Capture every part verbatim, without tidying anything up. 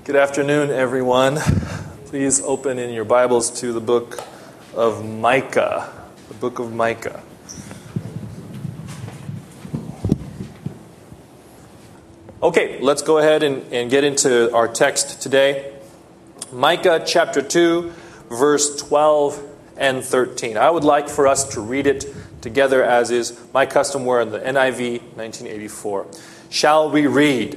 Good afternoon, everyone. Please open in your Bibles to the book of Micah. The book of Micah. Okay, let's go ahead and, and get into our text today. Micah chapter two, verse twelve and thirteen. I would like for us to read it together as is my custom. We're in the N I V nineteen eighty-four. Shall we read?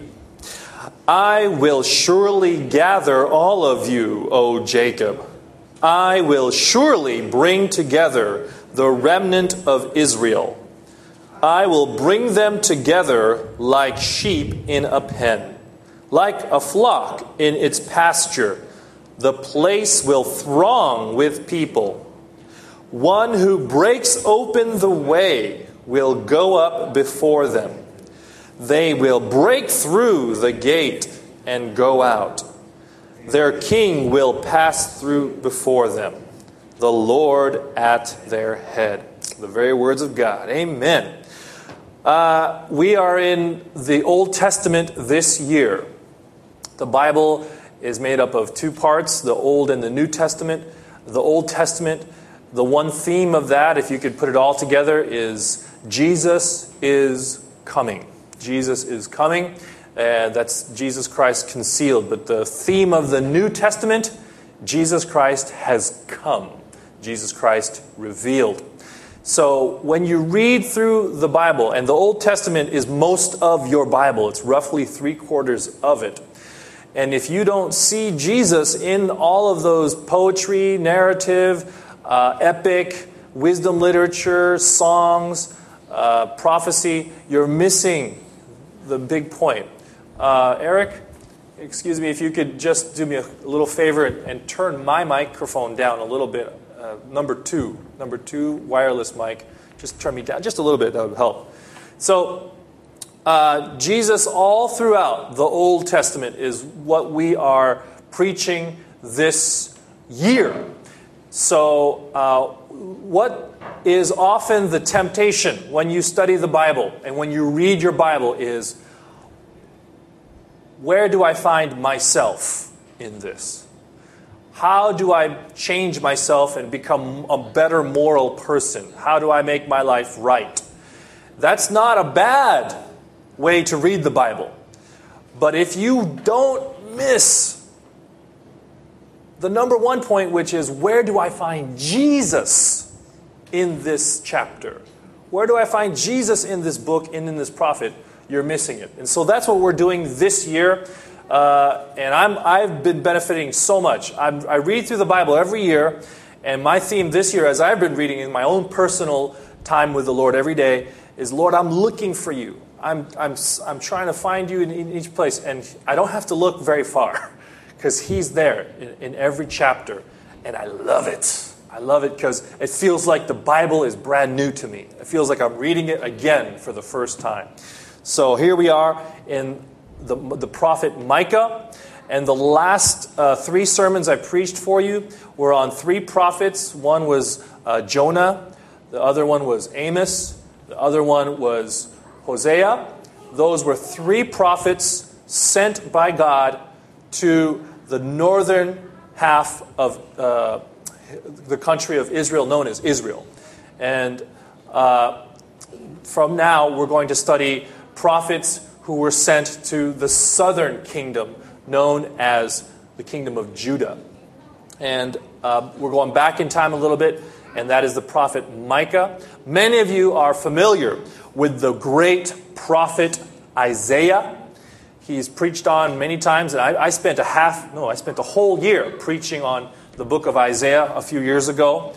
I will surely gather all of you, O Jacob. I will surely bring together the remnant of Israel. I will bring them together like sheep in a pen, like a flock in its pasture. The place will throng with people. One who breaks open the way will go up before them. They will break through the gate and go out. Their king will pass through before them, the Lord at their head. The very words of God. Amen. Uh, we are in the Old Testament this year. The Bible is made up of two parts, the Old and the New Testament. The Old Testament, the one theme of that, if you could put it all together, is Jesus is coming. Jesus is coming. Uh, that's Jesus Christ concealed. But the theme of the New Testament, Jesus Christ has come. Jesus Christ revealed. So when you read through the Bible, and the Old Testament is most of your Bible, it's roughly three quarters of it. And if you don't see Jesus in all of those poetry, narrative, uh, epic, wisdom literature, songs, uh, prophecy, you're missing the big point. Uh, Eric, excuse me, if you could just do me a little favor and, and turn my microphone down a little bit. Uh, number two, number two wireless mic. Just turn me down just a little bit. That would help. So, uh, Jesus all throughout the Old Testament is what we are preaching this year. So, uh, what is often the temptation when you study the Bible and when you read your Bible is, where do I find myself in this? How do I change myself and become a better moral person? How do I make my life right? That's not a bad way to read the Bible. But if you don't miss the number one point, which is, where do I find Jesus in this chapter? Where do I find Jesus in this book and in this prophet? You're missing it. And so that's what we're doing this year. Uh, and I'm, I've been benefiting so much. I'm, I read through the Bible every year. And my theme this year, as I've been reading in my own personal time with the Lord every day, is, Lord, I'm looking for you. I'm, I'm, I'm trying to find you in, in each place. And I don't have to look very far, because He's there in, in every chapter. And I love it. I love it because it feels like the Bible is brand new to me. It feels like I'm reading it again for the first time. So here we are in the, the prophet Micah. And the last uh, three sermons I preached for you were on three prophets. One was uh, Jonah. The other one was Amos. The other one was Hosea. Those were three prophets sent by God to the northern half of uh, the country of Israel, known as Israel. And uh, from now, we're going to study prophets who were sent to the southern kingdom, known as the kingdom of Judah. And uh, we're going back in time a little bit, and that is the prophet Micah. Many of you are familiar with the great prophet Isaiah. He's preached on many times, and I, I spent a half, no, I spent a whole year preaching on the book of Isaiah a few years ago.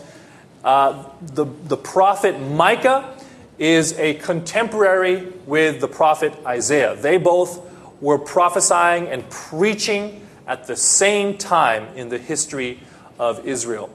Uh, the, the prophet Micah is a contemporary with the prophet Isaiah. They both were prophesying and preaching at the same time in the history of Israel.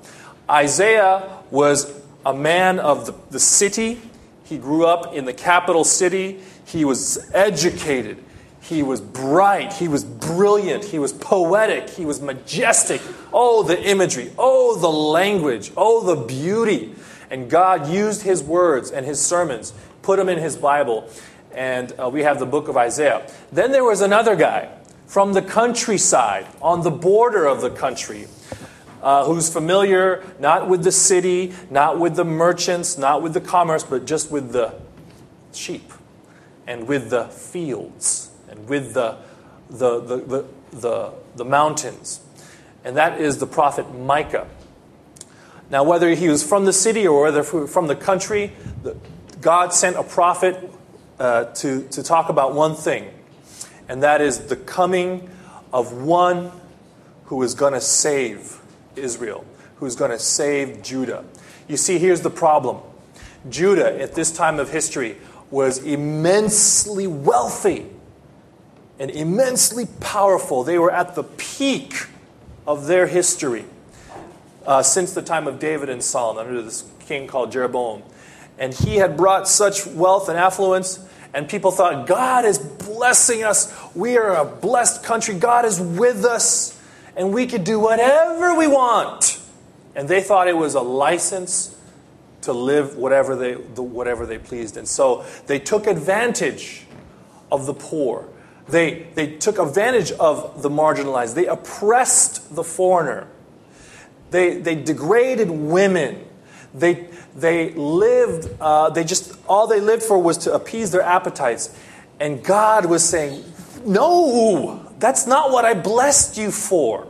Isaiah was a man of the, the city. He grew up in the capital city. He was educated. He was bright. He was brilliant. He was poetic. He was majestic. Oh, the imagery. Oh, the language. Oh, the beauty. And God used His words and His sermons, put them in His Bible. And uh, we have the book of Isaiah. Then there was another guy from the countryside, on the border of the country, uh, who's familiar not with the city, not with the merchants, not with the commerce, but just with the sheep and with the fields and with the the the the, the, the mountains. And that is the prophet Micah. Now, whether he was from the city or whether from the country, God sent a prophet uh, to, to talk about one thing, and that is the coming of one who is going to save Israel, who's going to save Judah. You see, here's the problem. Judah, at this time of history, was immensely wealthy and immensely powerful. They were at the peak of their history. Uh, since the time of David and Solomon, under this king called Jeroboam. And he had brought such wealth and affluence, and people thought, God is blessing us. We are a blessed country. God is with us, and we could do whatever we want. And they thought it was a license to live whatever they, whatever they pleased. And so they took advantage of the poor. They, they took advantage of the marginalized. They oppressed the foreigner. They they degraded women. They they lived. Uh, they just all they lived for was to appease their appetites, and God was saying, "No, that's not what I blessed you for.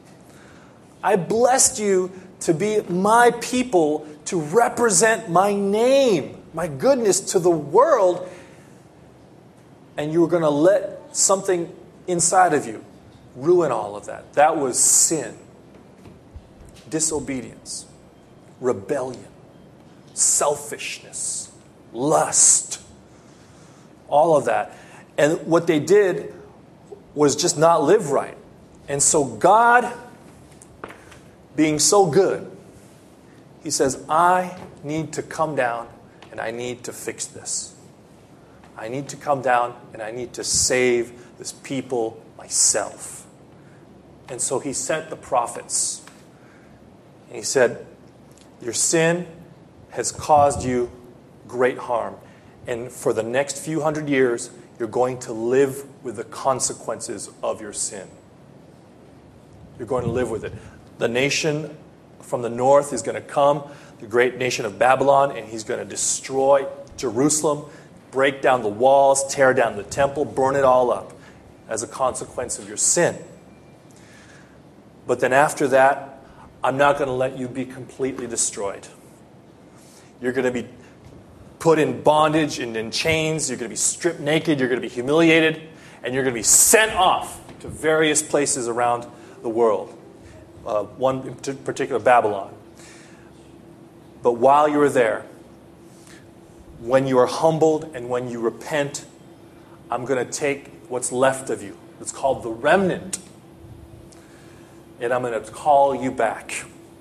I blessed you to be my people, to represent my name, my goodness to the world, and you were going to let something inside of you ruin all of that. That was sin." Disobedience, rebellion, selfishness, lust, all of that. And what they did was just not live right. And so God, being so good, he says, I need to come down and I need to fix this. I need to come down and I need to save this people myself. And so he sent the prophets. And he said, your sin has caused you great harm. And for the next few hundred years, you're going to live with the consequences of your sin. You're going to live with it. The nation from the north is going to come, the great nation of Babylon, and he's going to destroy Jerusalem, break down the walls, tear down the temple, burn it all up as a consequence of your sin. But then after that, I'm not going to let you be completely destroyed. You're going to be put in bondage and in chains. You're going to be stripped naked. You're going to be humiliated. And you're going to be sent off to various places around the world. Uh, one in particular, Babylon. But while you are there, when you are humbled and when you repent, I'm going to take what's left of you. It's called the remnant. And I'm going to call you back.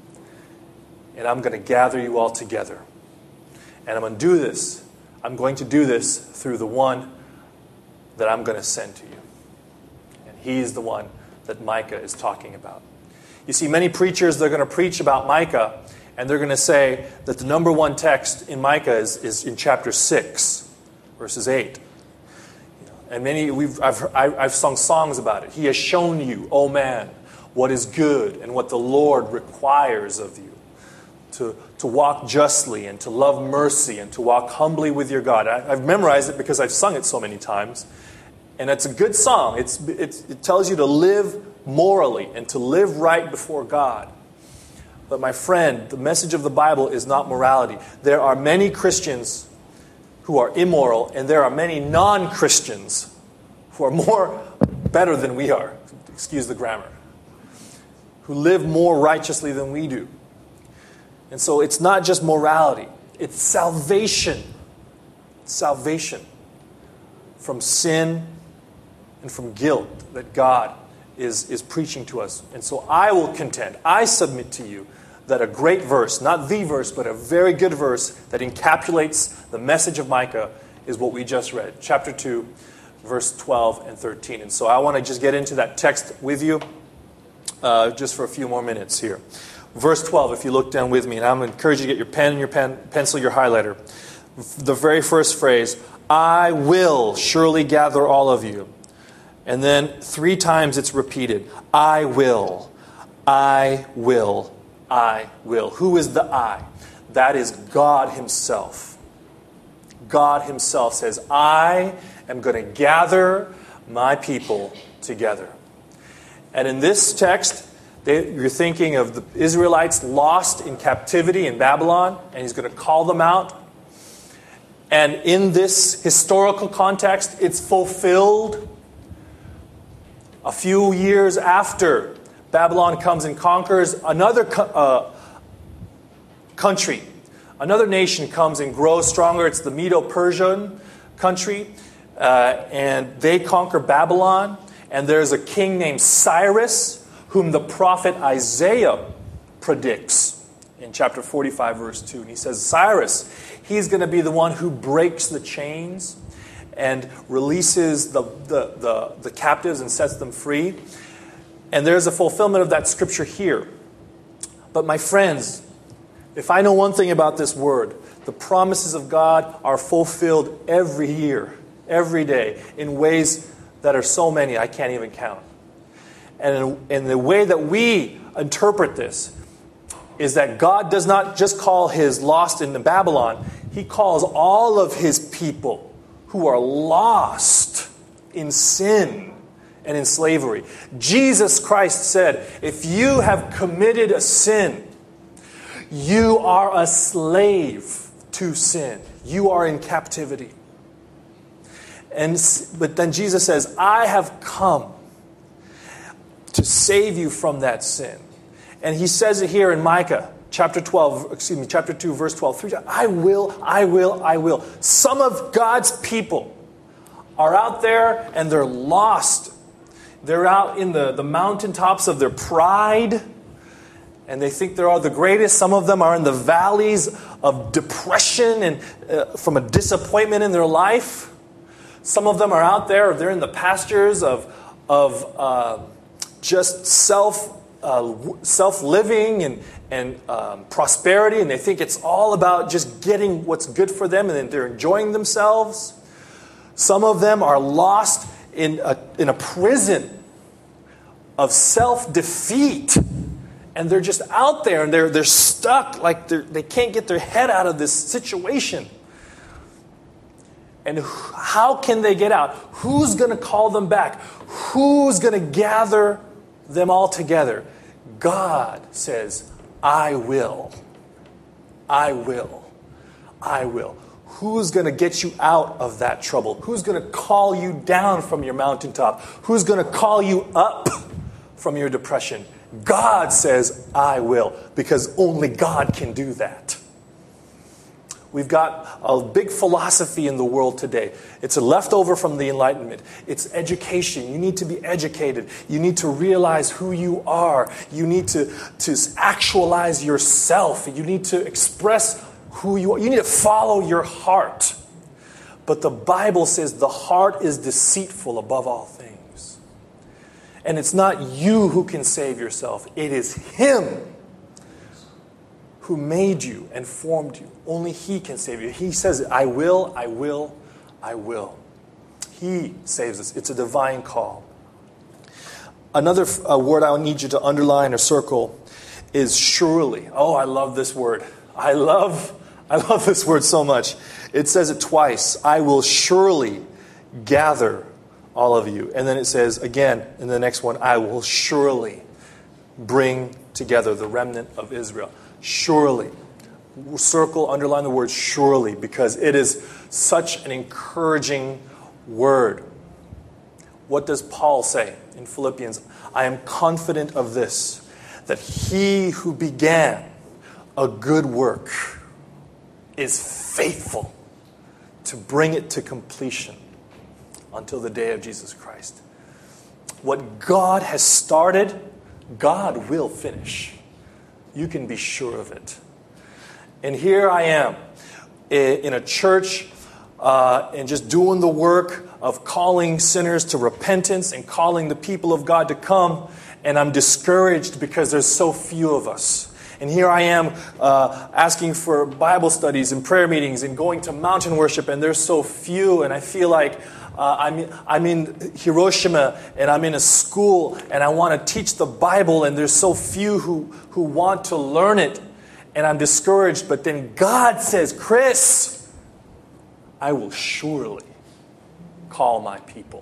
And I'm going to gather you all together. And I'm going to do this. I'm going to do this through the one that I'm going to send to you. And he's the one that Micah is talking about. You see, many preachers, they're going to preach about Micah, and they're going to say that the number one text in Micah is, is in chapter six, verses eight. And many, we've, I've, I've sung songs about it. He has shown you, O man, what is good and what the Lord requires of you. To, to walk justly and to love mercy and to walk humbly with your God. I, I've memorized it because I've sung it so many times. And it's a good song. It's, it's, it tells you to live morally and to live right before God. But my friend, the message of the Bible is not morality. There are many Christians who are immoral, and there are many non-Christians who are more better than we are. Excuse the grammar. Who live more righteously than we do. And so it's not just morality. It's salvation. Salvation from sin and from guilt that God is, is preaching to us. And so I will contend, I submit to you that a great verse, not the verse, but a very good verse that encapsulates the message of Micah is what we just read. Chapter two, verse twelve and thirteen. And so I want to just get into that text with you. Uh, just for a few more minutes here. Verse twelve, if you look down with me, and I'm going to encourage you to get your pen, your pen, pencil, your highlighter. The very first phrase, I will surely gather all of you. And then three times it's repeated. I will, I will, I will. Who is the I? That is God himself. God himself says, I am going to gather my people together. And in this text, they, you're thinking of the Israelites lost in captivity in Babylon, and he's going to call them out. And in this historical context, it's fulfilled a few years after Babylon comes and conquers another co- uh, country. Another nation comes and grows stronger. It's the Medo-Persian country. Uh, and they conquer Babylon. And there's a king named Cyrus, whom the prophet Isaiah predicts in chapter forty-five, verse two. And he says, Cyrus, he's going to be the one who breaks the chains and releases the, the, the, the captives and sets them free. And there's a fulfillment of that scripture here. But my friends, if I know one thing about this word, the promises of God are fulfilled every year, every day, in ways that are so many I can't even count. And in, in the way that we interpret this is that God does not just call his lost in Babylon, he calls all of his people who are lost in sin and in slavery. Jesus Christ said, if you have committed a sin, you are a slave to sin. You are in captivity. And but then Jesus says, I have come to save you from that sin. And he says it here in Micah chapter twelve, excuse me, chapter two, verse twelve. Three times, I will, I will, I will. Some of God's people are out there and they're lost. They're out in the, the mountaintops of their pride. And they think they're all the greatest. Some of them are in the valleys of depression and uh, from a disappointment in their life. Some of them are out there, they're in the pastures of, of uh, just self, uh, self-living and, and um, prosperity. And they think it's all about just getting what's good for them. And then they're enjoying themselves. Some of them are lost in a, in a prison of self-defeat. And they're just out there and they're, they're stuck, like they're, they can't get their head out of this situation. And how can they get out? Who's going to call them back? Who's going to gather them all together? God says, I will. I will. I will. Who's going to get you out of that trouble? Who's going to call you down from your mountaintop? Who's going to call you up from your depression? God says, I will, because only God can do that. We've got a big philosophy in the world today. It's a leftover from the Enlightenment. It's education. You need to be educated. You need to realize who you are. You need to, to actualize yourself. You need to express who you are. You need to follow your heart. But the Bible says the heart is deceitful above all things. And it's not you who can save yourself. It is Him who made you and formed you. Only He can save you. He says, I will, I will, I will. He saves us. It's a divine call. Another uh, word I need you to underline or circle is surely. Oh, I love this word. I love, I love this word so much. It says it twice. I will surely gather all of you. And then it says again in the next one, I will surely bring together the remnant of Israel. Surely. Circle, underline the word surely, because it is such an encouraging word. What does Paul say in Philippians? I am confident of this, that he who began a good work is faithful to bring it to completion until the day of Jesus Christ. What God has started, God will finish. You can be sure of it. And here I am in a church uh, and just doing the work of calling sinners to repentance and calling the people of God to come. And I'm discouraged because there's so few of us. And here I am uh, asking for Bible studies and prayer meetings and going to mountain worship, and there's so few. And I feel like Uh, I'm, in, I'm in Hiroshima and I'm in a school and I want to teach the Bible and there's so few who, who want to learn it and I'm discouraged. But then God says, Chris, I will surely call my people.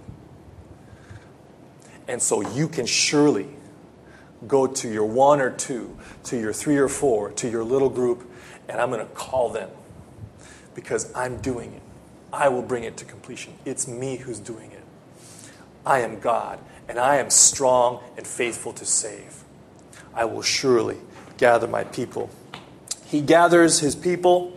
And so you can surely go to your one or two, to your three or four, to your little group, and I'm going to call them because I'm doing it. I will bring it to completion. It's me who's doing it. I am God, and I am strong and faithful to save. I will surely gather my people. He gathers his people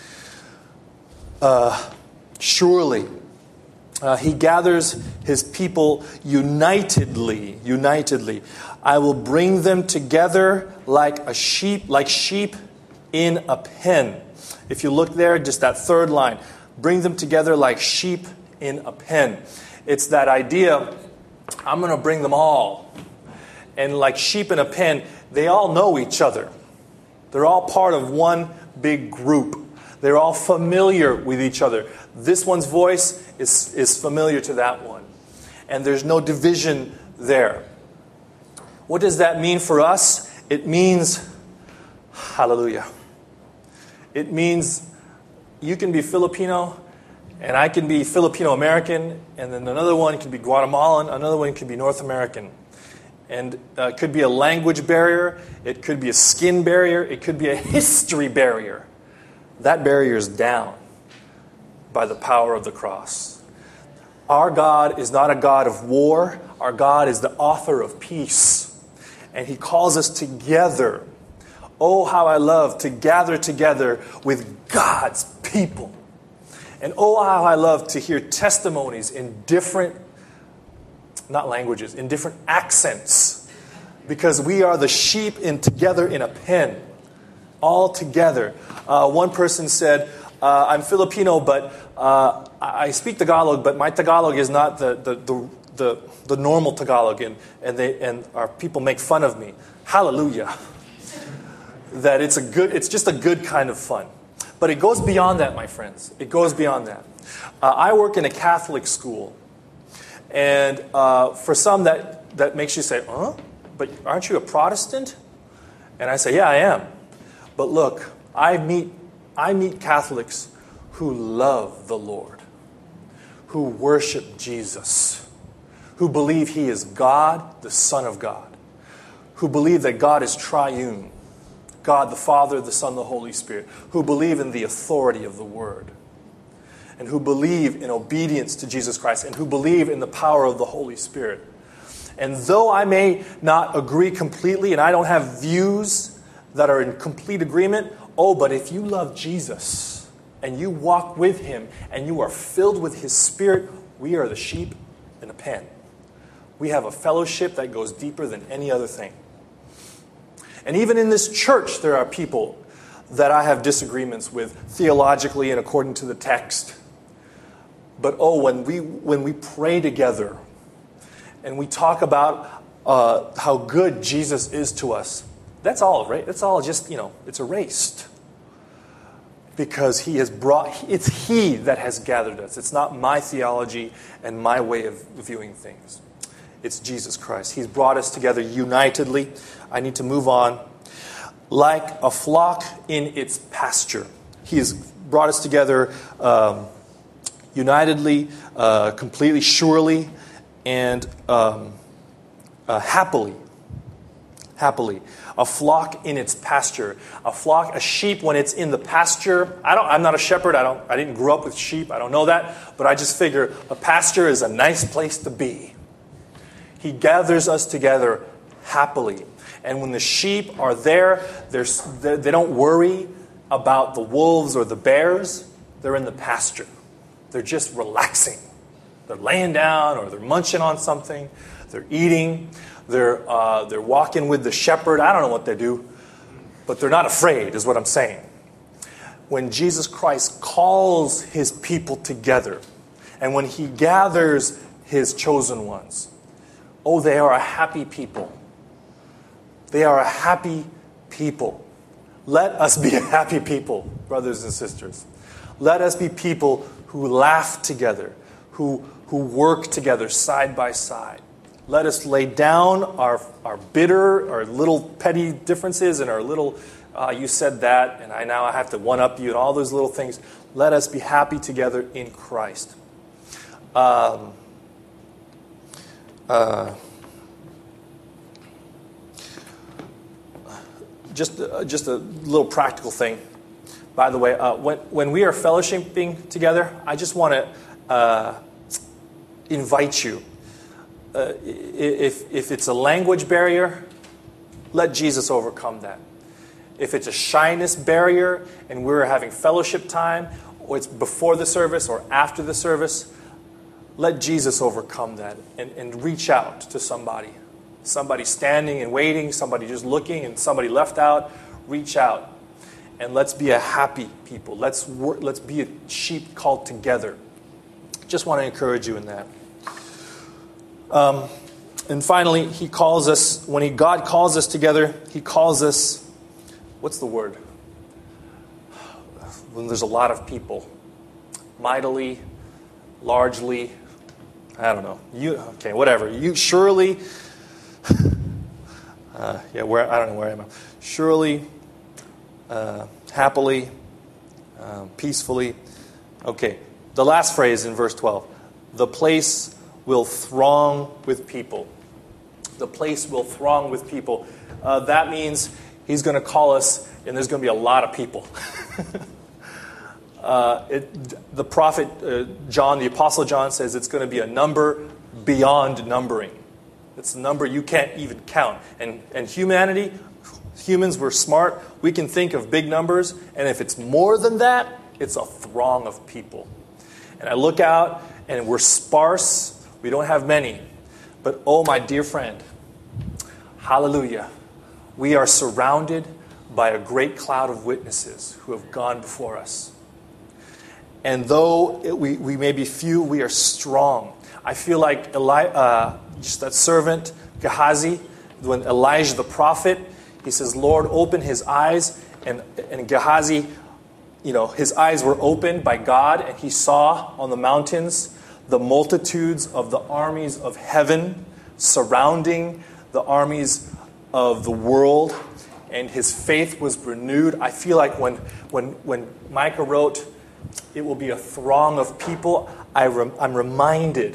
uh, surely. Uh, he gathers his people unitedly, unitedly. I will bring them together like a sheep, like sheep in a pen. If you look there, just that third line, bring them together like sheep in a pen. It's that idea, I'm going to bring them all. And like sheep in a pen, they all know each other. They're all part of one big group. They're all familiar with each other. This one's voice is, is familiar to that one. And there's no division there. What does that mean for us? It means, hallelujah. It means you can be Filipino, and I can be Filipino-American, and then another one can be Guatemalan, another one can be North American. And uh, it could be a language barrier, it could be a skin barrier, it could be a history barrier. That barrier is down by the power of the cross. Our God is not a God of war. Our God is the author of peace. And he calls us together. Oh, how I love to gather together with God's people. And oh, how I love to hear testimonies in different, not languages, in different accents. Because we are the sheep in together in a pen. All together. Uh, one person said, uh, I'm Filipino, but uh, I speak Tagalog, but my Tagalog is not the the, the, the, the normal Tagalog, and, and, they, and our people make fun of me. Hallelujah. That it's a good, it's just a good kind of fun. But it goes beyond that, my friends. It goes beyond that. Uh, I work in a Catholic school. And uh, for some, that, that makes you say, huh? But aren't you a Protestant? And I say, yeah, I am. But look, I meet I meet Catholics who love the Lord, who worship Jesus, who believe he is God, the Son of God, who believe that God is triune, God the Father, the Son, the Holy Spirit, who believe in the authority of the Word, and who believe in obedience to Jesus Christ, and who believe in the power of the Holy Spirit. And though I may not agree completely, and I don't have views that are in complete agreement, oh, but if you love Jesus and you walk with him and you are filled with his Spirit, we are the sheep in a pen. We have a fellowship that goes deeper than any other thing. And even in this church, there are people that I have disagreements with theologically and according to the text. But oh, when we when we pray together and we talk about uh, how good Jesus is to us, That's all, right? That's all just, you know, it's erased. Because he has brought, it's he that has gathered us. It's not my theology and my way of viewing things. It's Jesus Christ. He's brought us together unitedly. I need to move on. Like a flock in its pasture. He has brought us together um, unitedly, uh, completely, surely, and um, uh, happily. Happily. A flock in its pasture. A flock, a sheep when it's in the pasture. I don't, I'm not a shepherd. I don't. I didn't grow up with sheep. I don't know that. But I just figure a pasture is a nice place to be. He gathers us together happily. And when the sheep are there, they don't worry about the wolves or the bears. They're in the pasture. They're just relaxing. They're laying down or they're munching on something. They're eating. They're, uh, they're walking with the shepherd. I don't know what they do. But they're not afraid, is what I'm saying. When Jesus Christ calls his people together, and when he gathers his chosen ones, oh, they are a happy people. They are a happy people. Let us be a happy people, brothers and sisters. Let us be people who laugh together, who, who work together side by side. Let us lay down our, our bitter, our little petty differences and our little, uh, you said that, and I now I have to one-up you and all those little things. Let us be happy together in Christ. Um, uh, just, uh, just a little practical thing. By the way, uh, when, when we are fellowshipping together, I just want to uh, invite you. Uh, if, if it's a language barrier, let Jesus overcome that. If it's a shyness barrier and we're having fellowship time, or it's before the service or after the service, let Jesus overcome that and, and reach out to somebody. Somebody standing and waiting, somebody just looking, and somebody left out. Reach out. And let's be a happy people. Let's work, let's be a sheep called together. Just want to encourage you in that. Um, and finally, he calls us, when he, God calls us together, he calls us, what's the word? When there's a lot of people. Mightily, largely, I don't know. You okay, whatever. You surely, uh, yeah, where I don't know where I am. Surely, uh, happily, uh, peacefully. Okay, the last phrase in verse twelve. The place will throng with people. The place will throng with people. Uh, that means he's going to call us, and there's going to be a lot of people. uh, it, the prophet uh, John, the Apostle John, says it's going to be a number beyond numbering. It's a number you can't even count. And, and humanity, humans, we're smart. We can think of big numbers, and if it's more than that, it's a throng of people. And I look out, and we're sparse. We don't have many. But oh, my dear friend, hallelujah, we are surrounded by a great cloud of witnesses who have gone before us. And though it, we, we may be few, we are strong. I feel like Eli, uh, just that servant, Gehazi, when Elijah the prophet, he says, Lord, open his eyes. And, and Gehazi, you know, his eyes were opened by God, and he saw on the mountains the multitudes of the armies of heaven surrounding the armies of the world, and his faith was renewed. I feel like when when when Micah wrote, it will be a throng of people, I rem, I'm reminded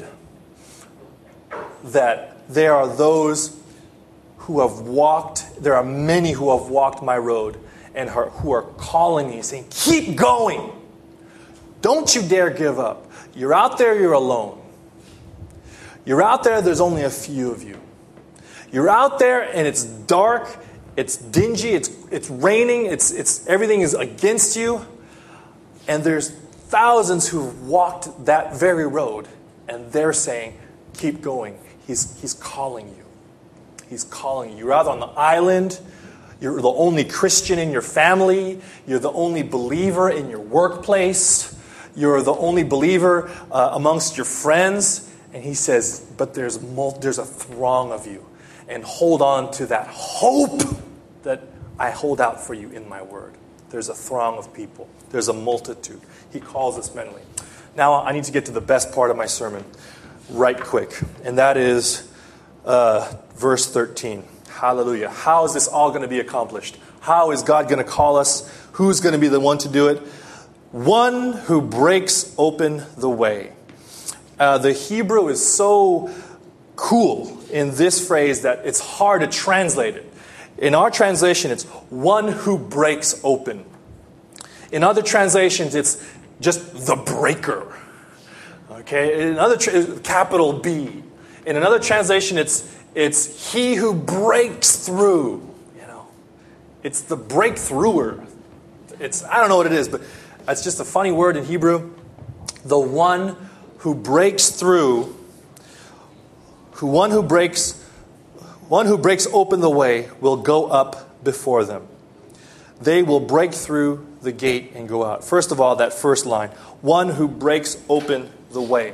that there are those who have walked, there are many who have walked my road and are, who are calling me, saying, keep going. Don't you dare give up. You're out there, you're alone. You're out there, there's only a few of you. You're out there and it's dark, it's dingy, it's it's raining, it's it's everything is against you. And there's thousands who've walked that very road, and they're saying, keep going. He's he's calling you. He's calling you. You're out on the island. You're the only Christian in your family. You're the only believer in your workplace. You're the only believer uh, amongst your friends. And he says, but there's mul- there's a throng of you. And hold on to that hope that I hold out for you in my word. There's a throng of people. There's a multitude. He calls us mentally. Now I need to get to the best part of my sermon right quick. And that is uh, verse thirteen. Hallelujah. How is this all going to be accomplished? How is God going to call us? Who's going to be the one to do it? One who breaks open the way. Uh, the Hebrew is so cool in this phrase that it's hard to translate it. In our translation, it's one who breaks open. In other translations, it's just the breaker. Okay? In another tra- capital B. In another translation, it's it's he who breaks through. You know, it's the breakthrougher. It's I don't know what it is, but it's just a funny word in Hebrew. The one who breaks through. Who one who breaks, one who breaks open the way will go up before them. They will break through the gate and go out. First of all, that first line, one who breaks open the way.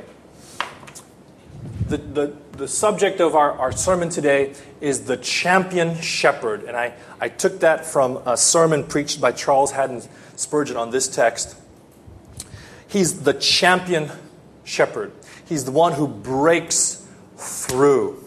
The the, the subject of our, our sermon today is the champion shepherd. And I, I took that from a sermon preached by Charles Haddon Spurgeon on this text. He's the champion shepherd. He's the one who breaks through.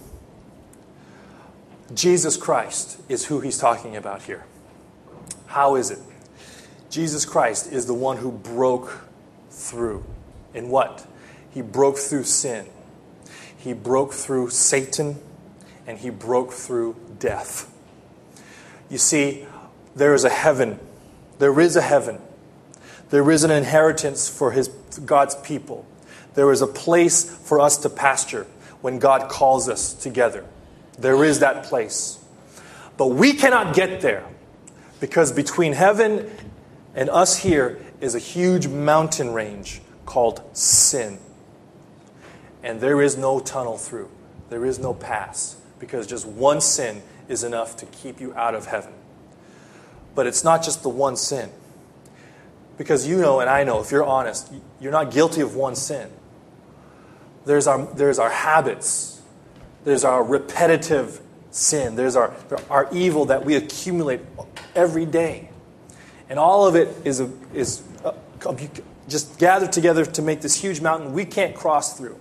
Jesus Christ is who he's talking about here. How is it? Jesus Christ is the one who broke through. In what? He broke through sin. He broke through Satan, and he broke through death. You see, there is a heaven. There is a heaven. There is an inheritance for his God's people. There is a place for us to pasture when God calls us together. There is that place. But we cannot get there because between heaven and us here is a huge mountain range called sin. And there is no tunnel through. There is no pass because just one sin is enough to keep you out of heaven. But it's not just the one sin. Because you know and I know, if you're honest, you're not guilty of one sin. There's our, there's our habits. There's our repetitive sin. There's our, our evil that we accumulate every day. And all of it is, a, is a, just gathered together to make this huge mountain we can't cross through.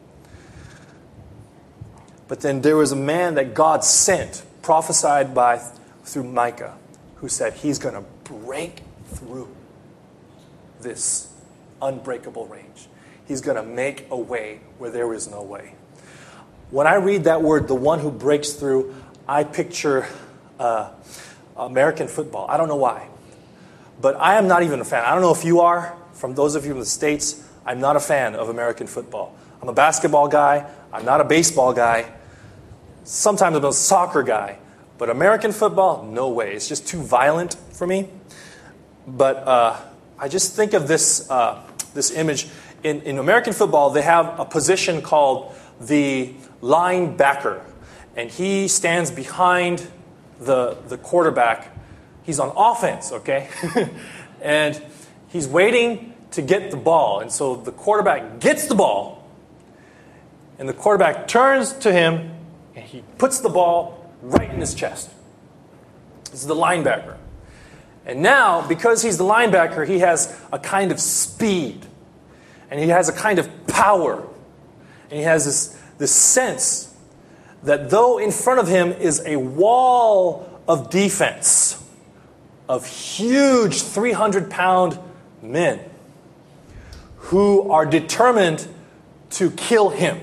But then there was a man that God sent, prophesied by through Micah, who said he's going to break through this unbreakable range. He's going to make a way where there is no way. When I read that word, the one who breaks through, I picture uh, American football. I don't know why. But I am not even a fan. I don't know if you are. From those of you in the States, I'm not a fan of American football. I'm a basketball guy. I'm not a baseball guy. Sometimes I'm a soccer guy. But American football, no way. It's just too violent for me. But uh, I just think of this uh, this image. In, in American football, they have a position called the linebacker. And he stands behind the, the quarterback. He's on offense, okay? And he's waiting to get the ball. And so the quarterback gets the ball. And the quarterback turns to him. And he puts the ball right in his chest. This is the linebacker. And now, because he's the linebacker, he has a kind of speed. And he has a kind of power. And he has this, this sense that though in front of him is a wall of defense of huge three hundred pound men who are determined to kill him,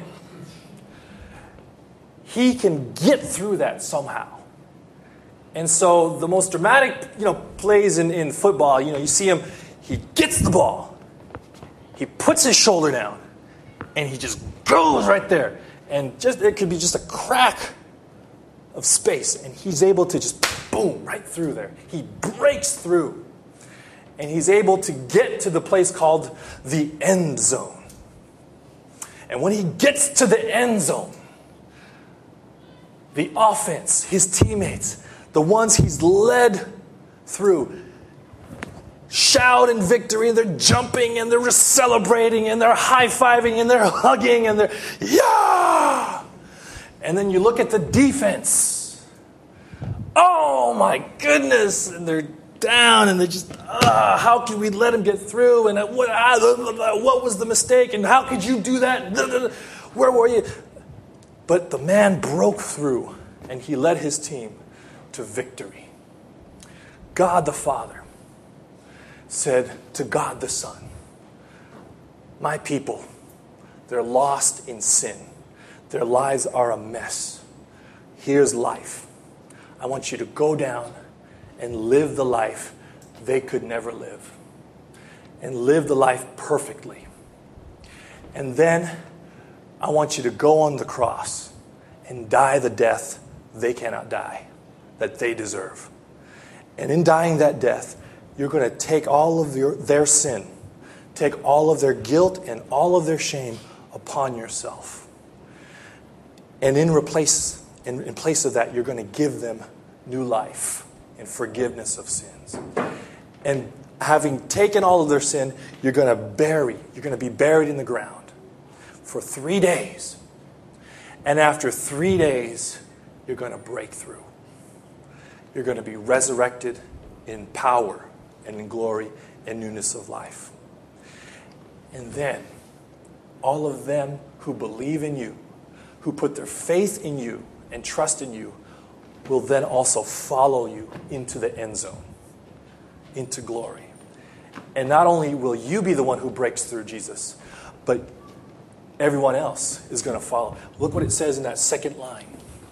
he can get through that somehow. And so the most dramatic, you know, plays in, in football, you know, you see him, he gets the ball, he puts his shoulder down, and he just goes right there. And just it could be just a crack of space, and he's able to just boom right through there. He breaks through, and he's able to get to the place called the end zone. And when he gets to the end zone, the offense, his teammates, the ones he's led through, shout in victory, and they're jumping, and they're celebrating, and they're high-fiving, and they're hugging, and they're, yeah! And then you look at the defense. Oh, my goodness! And they're down, and they're just, ah, how can we let him get through? And what, ah, what was the mistake? And how could you do that? Where were you? But the man broke through, and he led his team to victory. God the Father said to God the Son, my people, they're lost in sin. Their lives are a mess. Here's life. I want you to go down and live the life they could never live. And live the life perfectly. And then I want you to go on the cross and die the death they cannot die, that they deserve. And in dying that death, you're going to take all of your, their sin, take all of their guilt and all of their shame upon yourself. And in replace, in, in place of that, you're going to give them new life and forgiveness of sins. And having taken all of their sin, you're going to bury, you're going to be buried in the ground for three days. And after three days, you're going to break through. You're going to be resurrected in power and in glory and newness of life. And then all of them who believe in you, who put their faith in you and trust in you, will then also follow you into the end zone, into glory. And not only will you be the one who breaks through, Jesus, but everyone else is going to follow. Look what it says in that second line.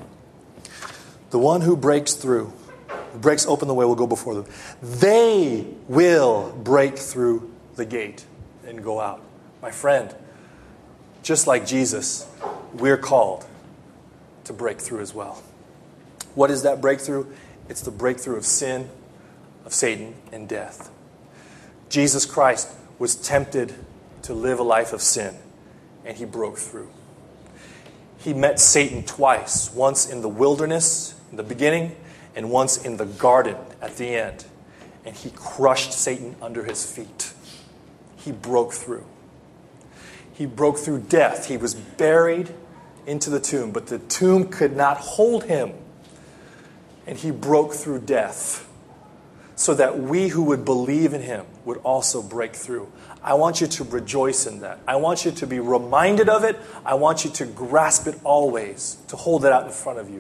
The one who breaks through, who breaks open the way, will go before them. They will break through the gate and go out. My friend, just like Jesus, we're called to break through as well. What is that breakthrough? It's the breakthrough of sin, of Satan, and death. Jesus Christ was tempted to live a life of sin, and he broke through. He met Satan twice, once in the wilderness in the beginning, and once in the garden at the end. And he crushed Satan under his feet. He broke through. He broke through death. He was buried into the tomb, but the tomb could not hold him. And he broke through death so that we who would believe in him would also break through. I want you to rejoice in that. I want you to be reminded of it. I want you to grasp it always, to hold it out in front of you.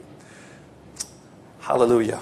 Hallelujah.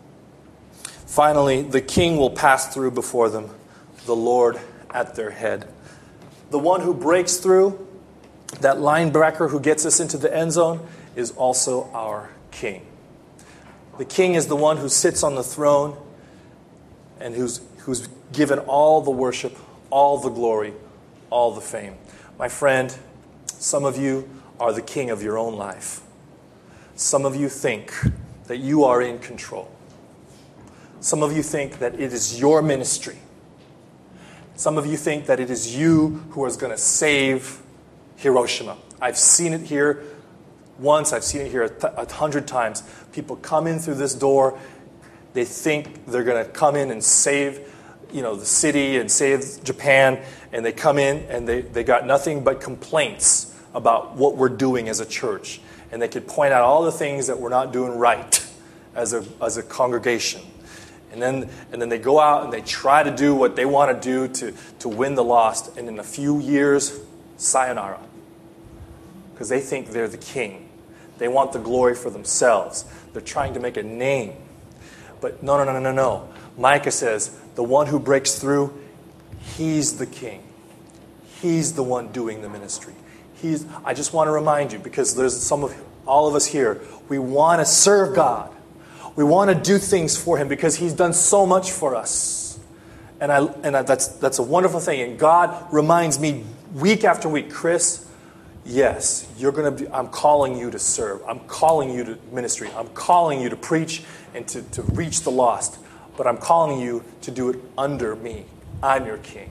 Finally, the king will pass through before them, the Lord at their head. The one who breaks through, that linebacker who gets us into the end zone, is also our king. The king is the one who sits on the throne and who's, who's given all the worship, all the glory, all the fame. My friend, some of you are the king of your own life. Some of you think that you are in control. Some of you think that it is your ministry. Some of you think that it is you who is going to save Hiroshima. I've seen it here once. I've seen it here a, th- a hundred times. People come in through this door. They think they're going to come in and save, you know, the city and save Japan. And they come in and they, they got nothing but complaints about what we're doing as a church. And they could point out all the things that we're not doing right as a as a congregation. And then and then they go out and they try to do what they want to do to, to win the lost. And in a few years, sayonara. Because they think they're the king. They want the glory for themselves. They're trying to make a name. But no, no, no, no, no, no. Micah says, the one who breaks through, he's the king. He's the one doing the ministry. He's. I just want to remind you, because there's some of all of us here, we want to serve God. We want to do things for him because he's done so much for us. And I and I, that's that's a wonderful thing. And God reminds me week after week, Chris, yes, you're going to be, I'm calling you to serve. I'm calling you to ministry. I'm calling you to preach and to, to reach the lost. But I'm calling you to do it under me. I'm your king.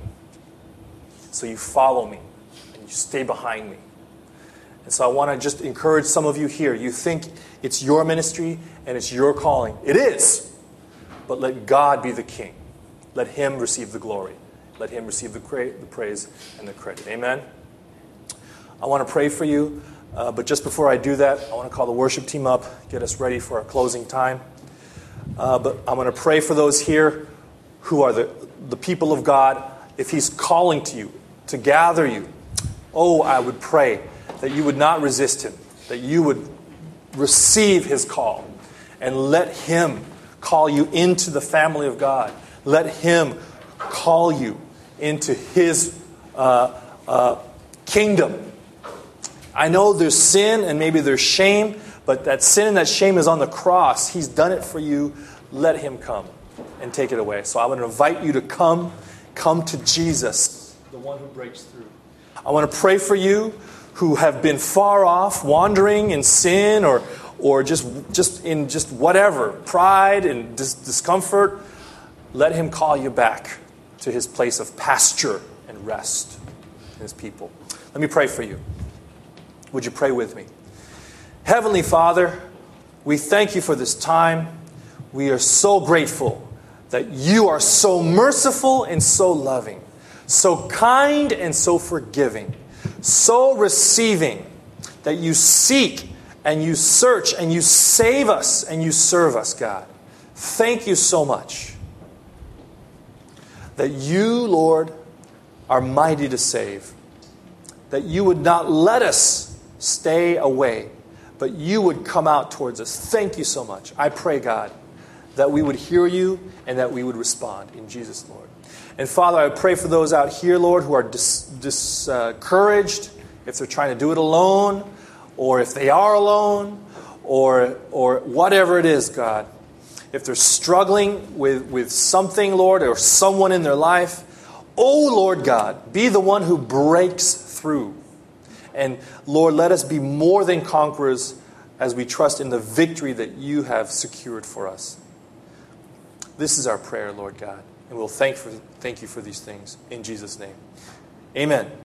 So you follow me and you stay behind me. And so I want to just encourage some of you here. You think it's your ministry and it's your calling. It is. But let God be the king. Let him receive the glory. Let him receive the, cra- the praise and the credit. Amen? I want to pray for you. Uh, but just before I do that, I want to call the worship team up, get us ready for our closing time. Uh, but I'm going to pray for those here who are the, the people of God. If he's calling to you, to gather you, oh, I would pray that you would not resist him, that you would receive his call and let him call you into the family of God. Let him call you into his uh, uh, kingdom. I know there's sin and maybe there's shame, but that sin and that shame is on the cross. He's done it for you. Let him come and take it away. So I want to invite you to come, come to Jesus, the one who breaks through. I want to pray for you who have been far off, wandering in sin or or just just in just whatever, pride and dis- discomfort. Let him call you back to his place of pasture and rest in his people. Let me pray for you. Would you pray with me? Heavenly Father, we thank you for this time. We are so grateful that you are so merciful and so loving, so kind and so forgiving, so receiving, that you seek and you search and you save us and you serve us, God. Thank you so much that you, Lord, are mighty to save, that you would not let us stay away, but you would come out towards us. Thank you so much. I pray, God, that we would hear you and that we would respond in Jesus, Lord. And Father, I pray for those out here, Lord, who are dis- discouraged, if they're trying to do it alone, or if they are alone, or or whatever it is, God. If they're struggling with, with something, Lord, or someone in their life, oh, Lord God, be the one who breaks through. And Lord, let us be more than conquerors as we trust in the victory that you have secured for us. This is our prayer, Lord God. And we'll thank, for, thank you for these things. In Jesus' name. Amen.